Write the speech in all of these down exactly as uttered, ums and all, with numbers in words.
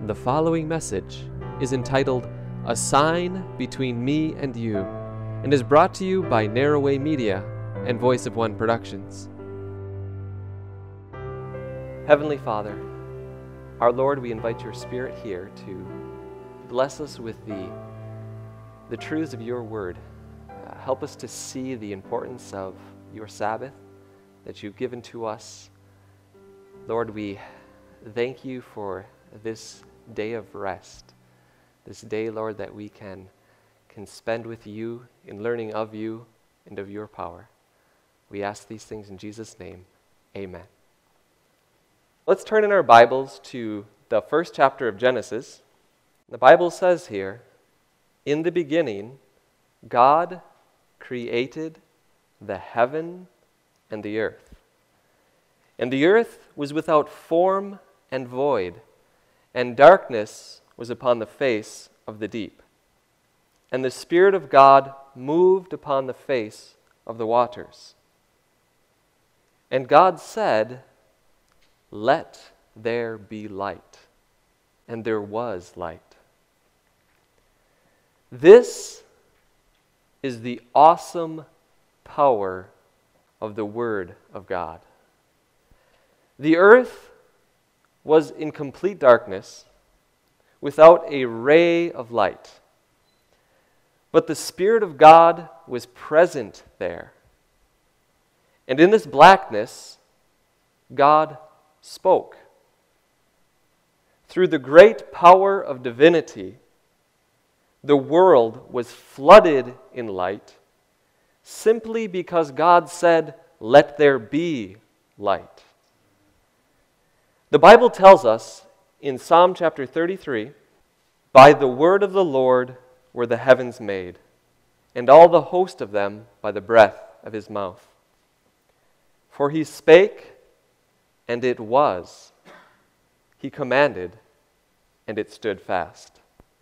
The following message is entitled A Sign Between Me and You and is brought to you by Narrowway Media and Voice of One Productions. Heavenly Father, our Lord, we invite your Spirit here to bless us with the, the truths of your word. Uh, help us to see the importance of your Sabbath that you've given to us. Lord, we thank you for this day of rest, this day, Lord, that we can, can spend with you in learning of you and of your power. We ask these things in Jesus' name. Amen. Let's turn in our Bibles to the first chapter of Genesis. The Bible says here, "In the beginning, God created the heaven and the earth. And the earth was without form and void, and darkness was upon the face of the deep. And the Spirit of God moved upon the face of the waters. And God said, 'Let there be light.' And there was light." This is the awesome power of the Word of God. The earth was in complete darkness, without a ray of light. But the Spirit of God was present there. And in this blackness, God spoke. Through the great power of divinity, the world was flooded in light simply because God said, "Let there be light." The Bible tells us in Psalm chapter thirty-three, "By the word of the Lord were the heavens made, and all the host of them by the breath of his mouth. For he spake, and it was. He commanded, and it stood fast."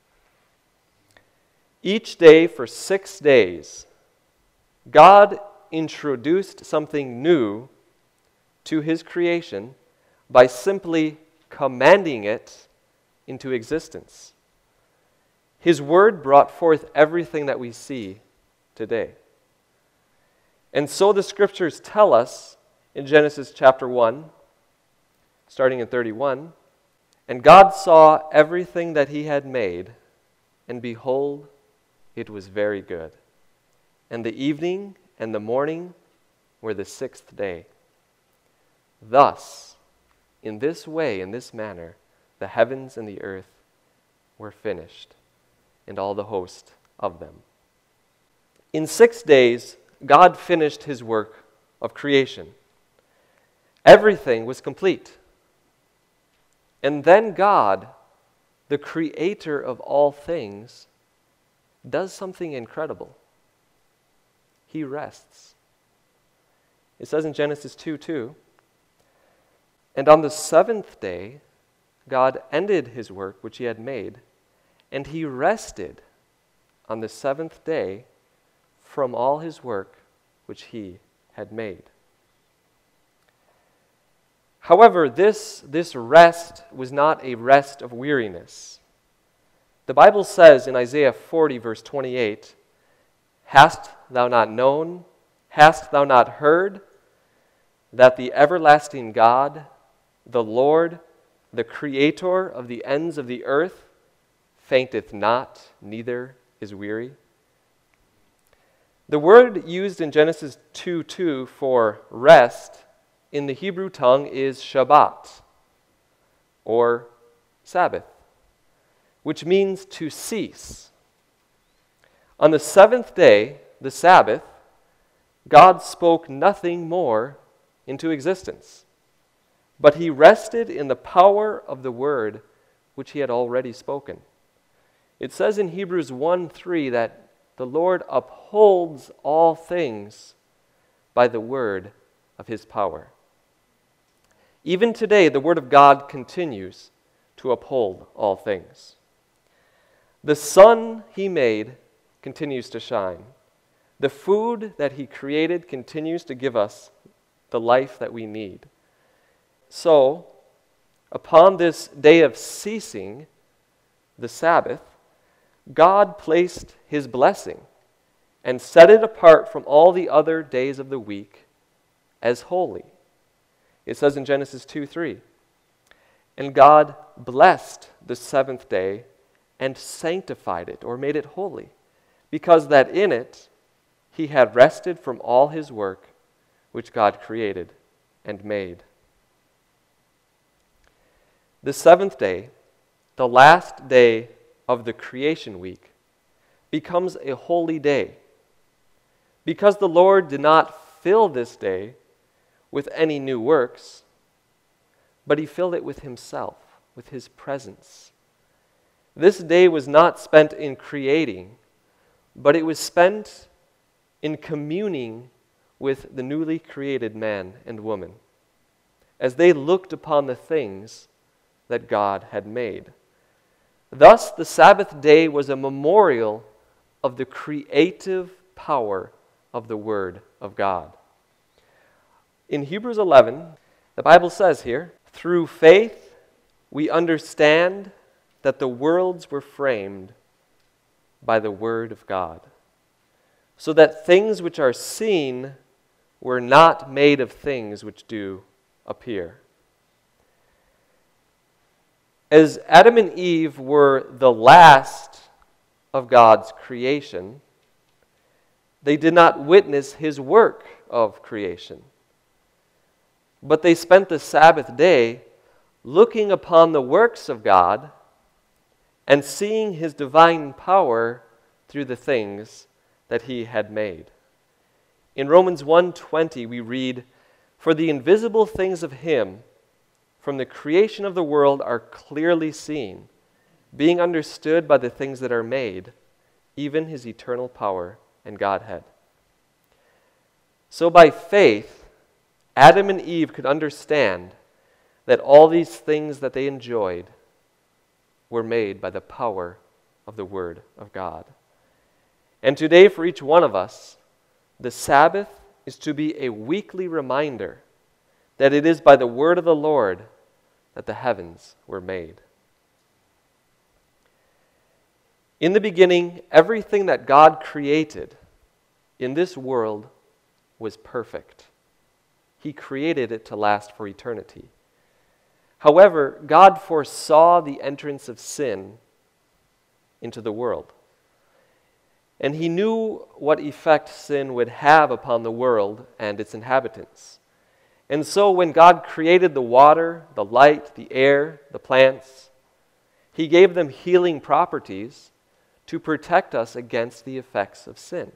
Each day for six days, God introduced something new to his creation by simply commanding it into existence. His word brought forth everything that we see today. And so the scriptures tell us in Genesis chapter one, starting in thirty-one, "And God saw everything that he had made, and behold, it was very good. And the evening and the morning were the sixth day. Thus, in this way, in this manner, the heavens and the earth were finished, and all the host of them." In six days, God finished his work of creation. Everything was complete. And then God, the creator of all things, does something incredible. He rests. It says in Genesis two two, "And on the seventh day, God ended his work which he had made, and he rested on the seventh day from all his work which he had made." However, this, this rest was not a rest of weariness. The Bible says in Isaiah forty, verse twenty-eight, "Hast thou not known, hast thou not heard, that the everlasting God, the Lord, the Creator of the ends of the earth, fainteth not, neither is weary"? The word used in Genesis two two for rest in the Hebrew tongue is Shabbat, or Sabbath, which means to cease. On the seventh day, the Sabbath, God spoke nothing more into existence. But he rested in the power of the word which he had already spoken. It says in Hebrews one three that the Lord upholds all things by the word of his power. Even today, the word of God continues to uphold all things. The sun he made continues to shine. The food that he created continues to give us the life that we need. So, upon this day of ceasing, the Sabbath, God placed his blessing and set it apart from all the other days of the week as holy. It says in Genesis two three, "And God blessed the seventh day and sanctified it," or made it holy, "because that in it he had rested from all his work which God created and made." The seventh day, the last day of the creation week, becomes a holy day because the Lord did not fill this day with any new works, but he filled it with himself, with his presence. This day was not spent in creating, but it was spent in communing with the newly created man and woman as they looked upon the things that God had made. Thus, the Sabbath day was a memorial of the creative power of the Word of God. In Hebrews eleven, the Bible says here, "Through faith we understand that the worlds were framed by the Word of God, so that things which are seen were not made of things which do appear." As Adam and Eve were the last of God's creation, they did not witness his work of creation, but they spent the Sabbath day looking upon the works of God and seeing his divine power through the things that he had made. In Romans one twenty we read, "For the invisible things of him from the creation of the world are clearly seen, being understood by the things that are made, even his eternal power and Godhead." So by faith, Adam and Eve could understand that all these things that they enjoyed were made by the power of the Word of God. And today, for each one of us, the Sabbath is to be a weekly reminder that it is by the word of the Lord that the heavens were made. In the beginning, everything that God created in this world was perfect. He created it to last for eternity. However, God foresaw the entrance of sin into the world. And he knew what effect sin would have upon the world and its inhabitants. And so when God created the water, the light, the air, the plants, he gave them healing properties to protect us against the effects of sin.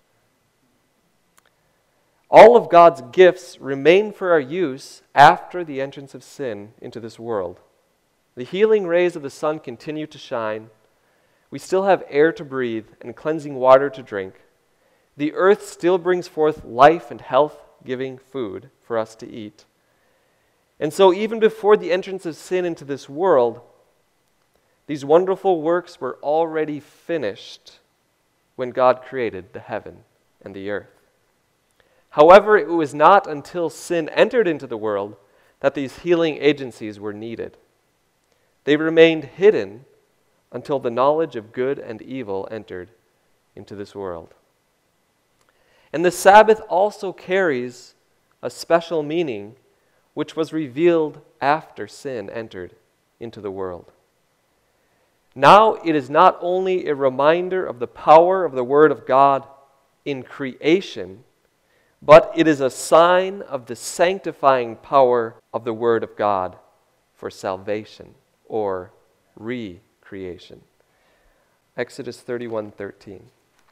All of God's gifts remain for our use after the entrance of sin into this world. The healing rays of the sun continue to shine. We still have air to breathe and cleansing water to drink. The earth still brings forth life and health-giving food for us to eat. And so even before the entrance of sin into this world, these wonderful works were already finished when God created the heaven and the earth. However, it was not until sin entered into the world that these healing agencies were needed. They remained hidden until the knowledge of good and evil entered into this world. And the Sabbath also carries a special meaning which was revealed after sin entered into the world. Now it is not only a reminder of the power of the Word of God in creation, but it is a sign of the sanctifying power of the Word of God for salvation or recreation. Exodus thirty-one thirteen.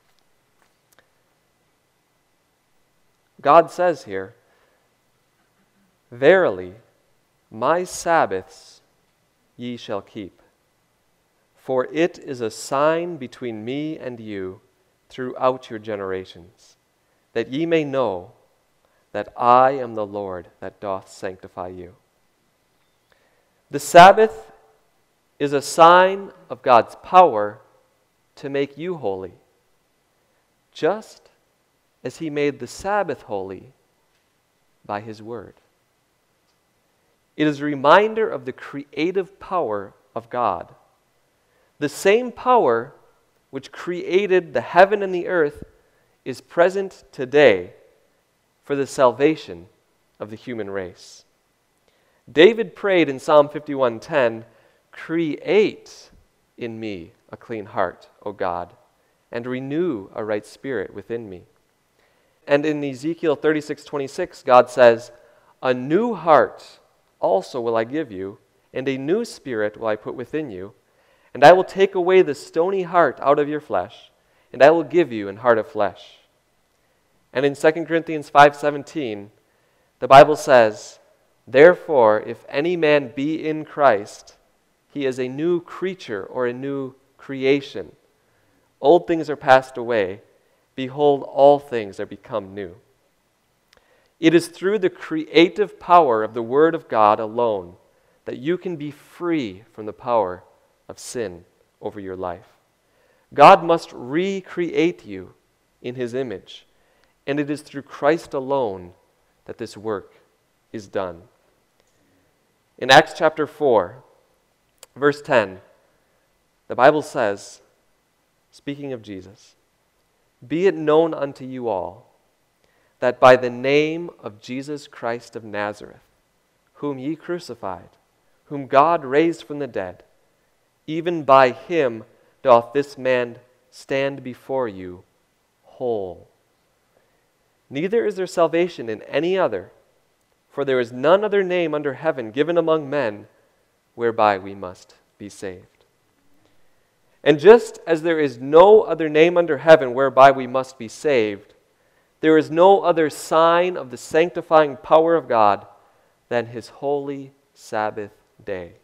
God says here, "Verily, my Sabbaths ye shall keep, for it is a sign between me and you throughout your generations, that ye may know that I am the Lord that doth sanctify you." The Sabbath is a sign of God's power to make you holy, just as he made the Sabbath holy by his word. It is a reminder of the creative power of God. The same power which created the heaven and the earth is present today for the salvation of the human race. David prayed in Psalm fifty-one ten, "Create in me a clean heart, O God, and renew a right spirit within me." And in Ezekiel thirty-six twenty-six, God says, "A new heart also will I give you, and a new spirit will I put within you, and I will take away the stony heart out of your flesh, and I will give you an heart of flesh." And in Second Corinthians five seventeen, the Bible says, "Therefore, if any man be in Christ, he is a new creature," or a new creation. "Old things are passed away. Behold, all things are become new." It is through the creative power of the Word of God alone that you can be free from the power of sin over your life. God must recreate you in His image, and it is through Christ alone that this work is done. In Acts chapter four, verse ten, the Bible says, speaking of Jesus, "Be it known unto you all, that by the name of Jesus Christ of Nazareth, whom ye crucified, whom God raised from the dead, even by him doth this man stand before you whole. Neither is there salvation in any other, for there is none other name under heaven given among men whereby we must be saved." And just as there is no other name under heaven whereby we must be saved, there is no other sign of the sanctifying power of God than His holy Sabbath day.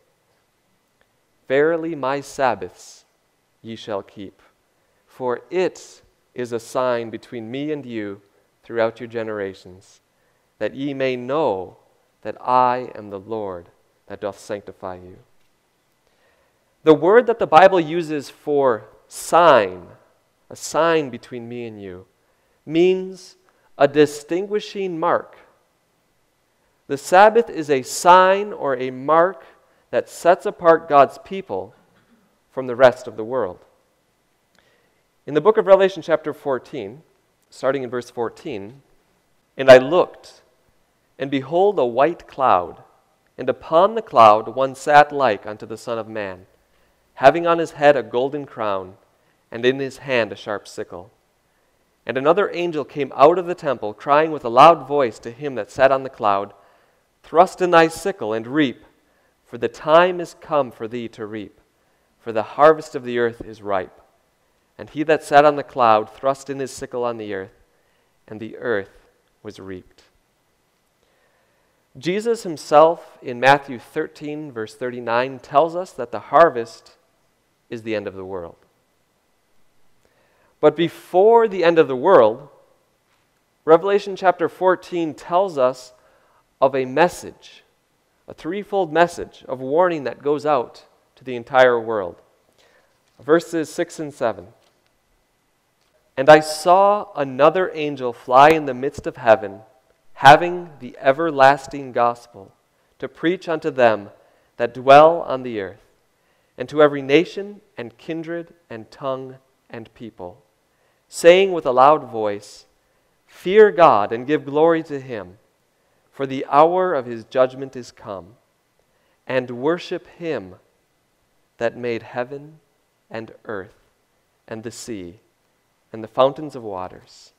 "Verily my Sabbaths ye shall keep, for it is a sign between me and you throughout your generations, that ye may know that I am the Lord that doth sanctify you." The word that the Bible uses for sign, a sign between me and you, means a distinguishing mark. The Sabbath is a sign or a mark that sets apart God's people from the rest of the world. In the book of Revelation chapter fourteen, starting in verse fourteen, "And I looked, and behold a white cloud, and upon the cloud one sat like unto the Son of Man, having on his head a golden crown, and in his hand a sharp sickle. And another angel came out of the temple, crying with a loud voice to him that sat on the cloud, Thrust in thy sickle and reap, for the time is come for thee to reap, for the harvest of the earth is ripe. And he that sat on the cloud thrust in his sickle on the earth, and the earth was reaped." Jesus himself in Matthew thirteen, verse thirty-nine, tells us that the harvest is the end of the world. But before the end of the world, Revelation chapter fourteen tells us of a message, a threefold message of warning that goes out to the entire world. Verses six and seven. "And I saw another angel fly in the midst of heaven, having the everlasting gospel, to preach unto them that dwell on the earth, and to every nation and kindred and tongue and people, saying with a loud voice, Fear God and give glory to him, for the hour of his judgment is come, and worship him that made heaven and earth and the sea and the fountains of waters."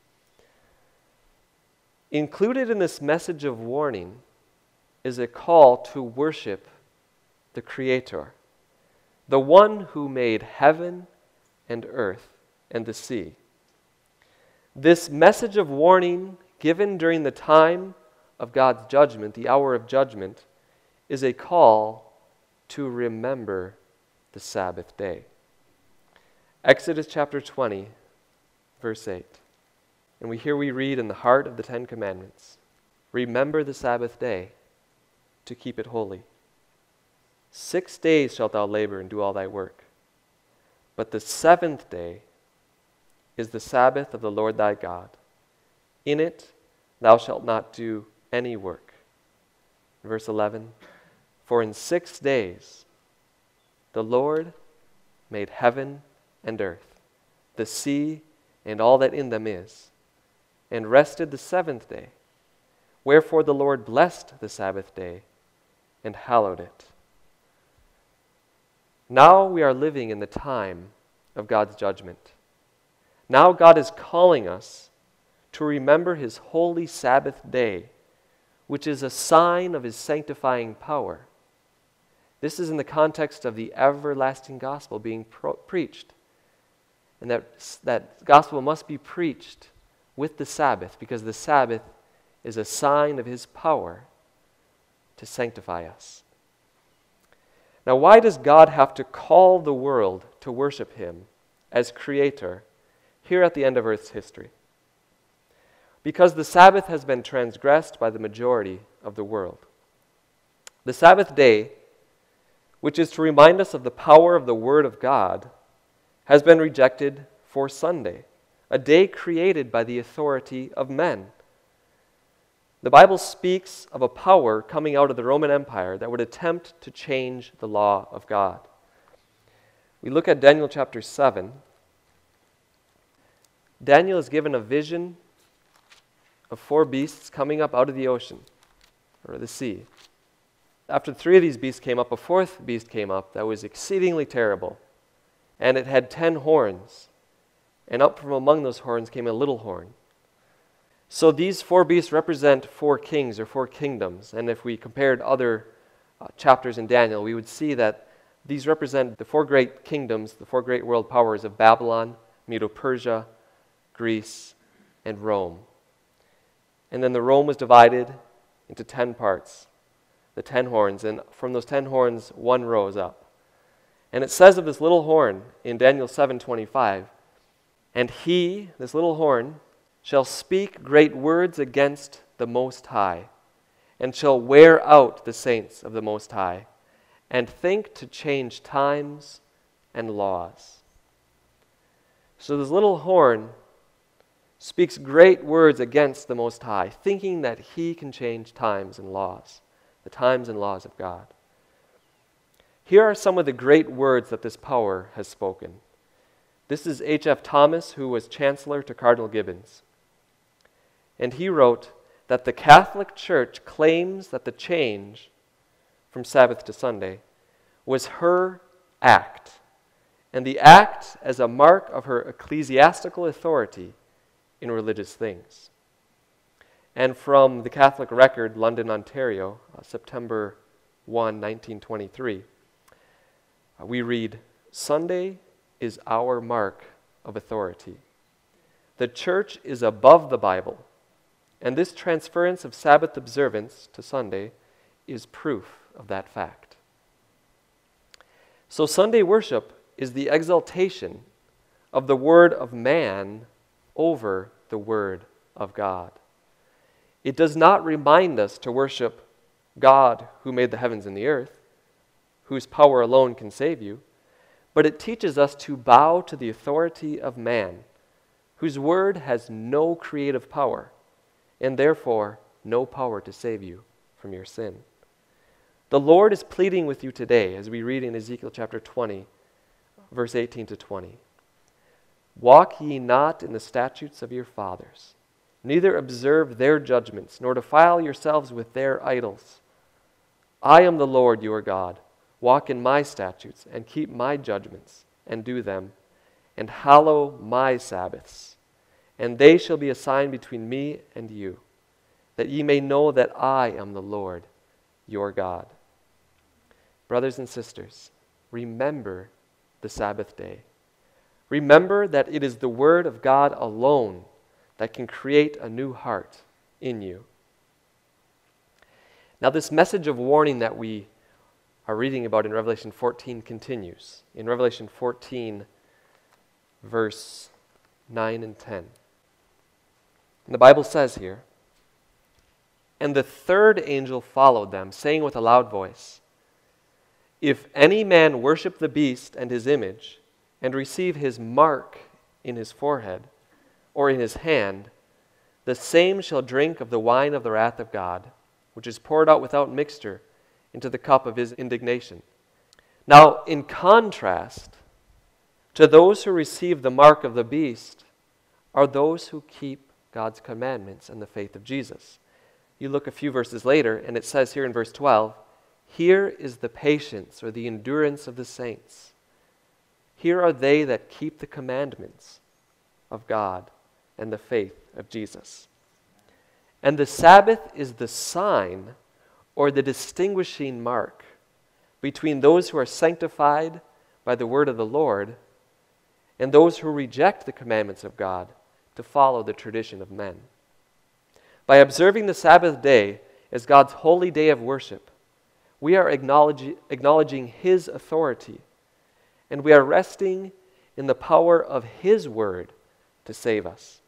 Included in this message of warning is a call to worship the Creator, the one who made heaven and earth and the sea. This message of warning given during the time of God's judgment, the hour of judgment, is a call to remember the Sabbath day. Exodus chapter twenty, verse eight. And we here we read in the heart of the Ten Commandments, "Remember the Sabbath day to keep it holy. Six days shalt thou labor and do all thy work. But the seventh day is the Sabbath of the Lord thy God. In it thou shalt not do any work." Verse eleven, "For in six days the Lord made heaven and earth, the sea and all that in them is, and rested the seventh day. Wherefore the Lord blessed the Sabbath day and hallowed it. Now we are living in the time of God's judgment. Now God is calling us to remember His holy Sabbath day, which is a sign of His sanctifying power. This is in the context of the everlasting gospel being pro- preached. And that, that gospel must be preached with the Sabbath, because the Sabbath is a sign of His power to sanctify us. Now, why does God have to call the world to worship Him as Creator here at the end of Earth's history? Because the Sabbath has been transgressed by the majority of the world. The Sabbath day, which is to remind us of the power of the Word of God, has been rejected for Sunday, a day created by the authority of men. The Bible speaks of a power coming out of the Roman Empire that would attempt to change the law of God. We look at Daniel chapter seven. Daniel is given a vision of four beasts coming up out of the ocean, or the sea. After three of these beasts came up, a fourth beast came up that was exceedingly terrible, and it had ten horns, and up from among those horns came a little horn. So these four beasts represent four kings or four kingdoms, and if we compared other uh, chapters in Daniel, we would see that these represent the four great kingdoms, the four great world powers of Babylon, Medo-Persia, Greece, and Rome. And then the Rome was divided into ten parts, the ten horns, and from those ten horns, one rose up. And it says of this little horn in Daniel seven twenty-five, and he, this little horn, shall speak great words against the Most High, and shall wear out the saints of the Most High, and think to change times and laws. So this little horn speaks great words against the Most High, thinking that he can change times and laws, the times and laws of God. Here are some of the great words that this power has spoken. This is H F Thomas, who was chancellor to Cardinal Gibbons. And he wrote that the Catholic Church claims that the change from Sabbath to Sunday was her act, and the act as a mark of her ecclesiastical authority in religious things. And from the Catholic Record, London, Ontario, uh, September first, nineteen twenty-three, uh, we read, "Sunday is our mark of authority. The Church is above the Bible, and this transference of Sabbath observance to Sunday is proof of that fact." So Sunday worship is the exaltation of the word of man over the word of God. It does not remind us to worship God who made the heavens and the earth, whose power alone can save you, but it teaches us to bow to the authority of man, whose word has no creative power, and therefore no power to save you from your sin. The Lord is pleading with you today, as we read in Ezekiel chapter twenty, verse eighteen to twenty. "Walk ye not in the statutes of your fathers, neither observe their judgments, nor defile yourselves with their idols. I am the Lord your God. Walk in my statutes, and keep my judgments, and do them, and hallow my Sabbaths. And they shall be a sign between me and you, that ye may know that I am the Lord your God." Brothers and sisters, remember the Sabbath day. Remember that it is the Word of God alone that can create a new heart in you. Now, this message of warning that we are reading about in Revelation fourteen continues. In Revelation fourteen, verse nine and ten. And the Bible says here, "And the third angel followed them, saying with a loud voice, If any man worship the beast and his image, and receive his mark in his forehead or in his hand, the same shall drink of the wine of the wrath of God, which is poured out without mixture into the cup of his indignation." Now, in contrast to those who receive the mark of the beast are those who keep God's commandments and the faith of Jesus. You look a few verses later, and it says here in verse twelve, here is the patience or the endurance of the saints. Here are they that keep the commandments of God and the faith of Jesus. And the Sabbath is the sign or the distinguishing mark between those who are sanctified by the word of the Lord and those who reject the commandments of God to follow the tradition of men. By observing the Sabbath day as God's holy day of worship, we are acknowledging, acknowledging His authority, and we are resting in the power of His word to save us.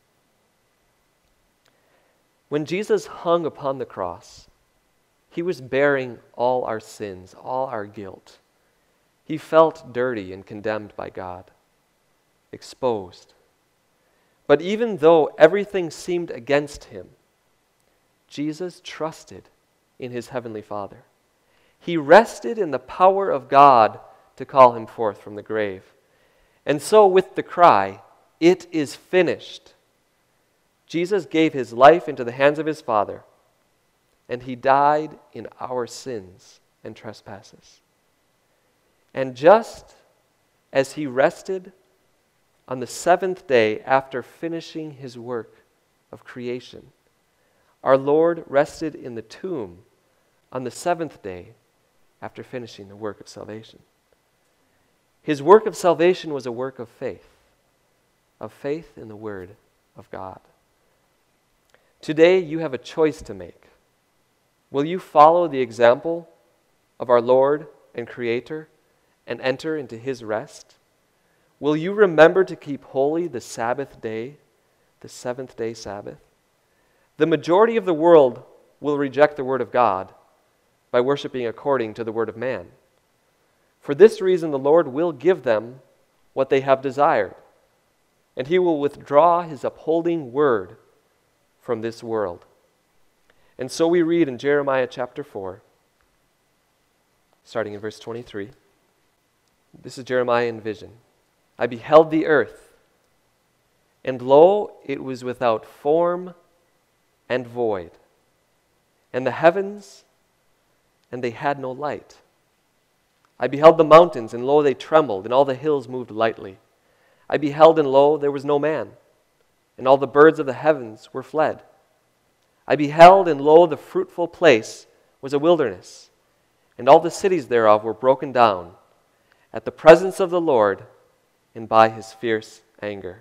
When Jesus hung upon the cross, He was bearing all our sins, all our guilt. He felt dirty and condemned by God, exposed. But even though everything seemed against Him, Jesus trusted in His Heavenly Father. He rested in the power of God to call Him forth from the grave. And so with the cry, "It is finished," Jesus gave His life into the hands of His Father, and He died in our sins and trespasses. And just as He rested on the seventh day after finishing His work of creation, our Lord rested in the tomb on the seventh day after finishing the work of salvation. His work of salvation was a work of faith, of faith in the Word of God. Today you have a choice to make. Will you follow the example of our Lord and Creator and enter into His rest? Will you remember to keep holy the Sabbath day, the seventh day Sabbath? The majority of the world will reject the Word of God by worshiping according to the word of man. For this reason, the Lord will give them what they have desired, and He will withdraw His upholding word from this world. And so we read in Jeremiah chapter four, starting in verse twenty-three. This is Jeremiah in vision. I beheld the earth, and lo, it was without form and void, and the heavens, and they had no light. I beheld the mountains, and lo, they trembled, and all the hills moved lightly. I beheld, and lo, there was no man, and all the birds of the heavens were fled. I beheld, and lo, the fruitful place was a wilderness, and all the cities thereof were broken down at the presence of the Lord and by His fierce anger.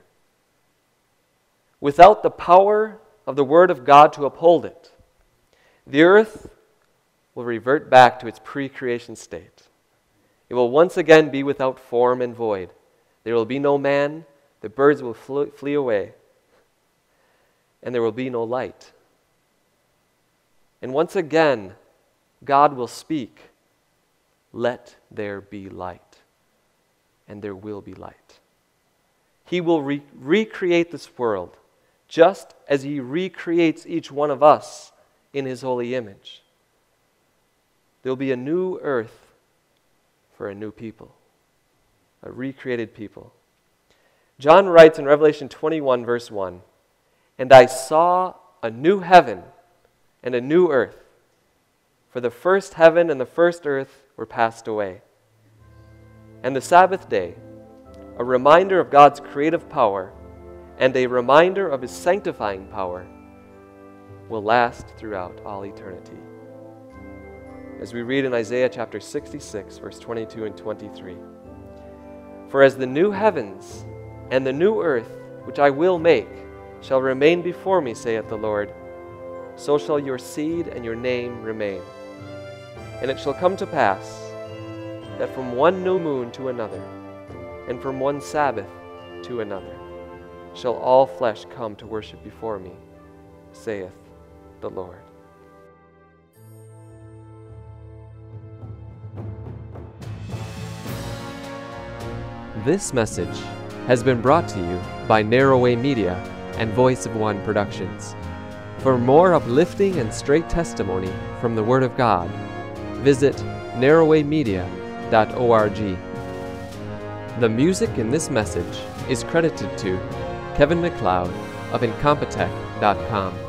Without the power of the word of God to uphold it, the earth will revert back to its pre-creation state. It will once again be without form and void. There will be no man, the birds will flee away, and there will be no light. And once again, God will speak, "Let there be light," and there will be light. He will re- recreate this world just as He recreates each one of us in His holy image. There will be a new earth for a new people, a recreated people. John writes in Revelation twenty-one, verse one, "And I saw a new heaven and a new earth, for the first heaven and the first earth were passed away. And the Sabbath day, a reminder of God's creative power and a reminder of His sanctifying power, will last throughout all eternity." As we read in Isaiah chapter sixty-six, verse twenty-two and twenty-three. "For as the new heavens and the new earth, which I will make, shall remain before me, saith the Lord, so shall your seed and your name remain. And it shall come to pass that from one new moon to another, and from one Sabbath to another, shall all flesh come to worship before me, saith the Lord." This message has been brought to you by Narrowway Media and Voice of One Productions. For more uplifting and straight testimony from the Word of God, visit narrowway media dot org. The music in this message is credited to Kevin MacLeod of Incompetech dot com.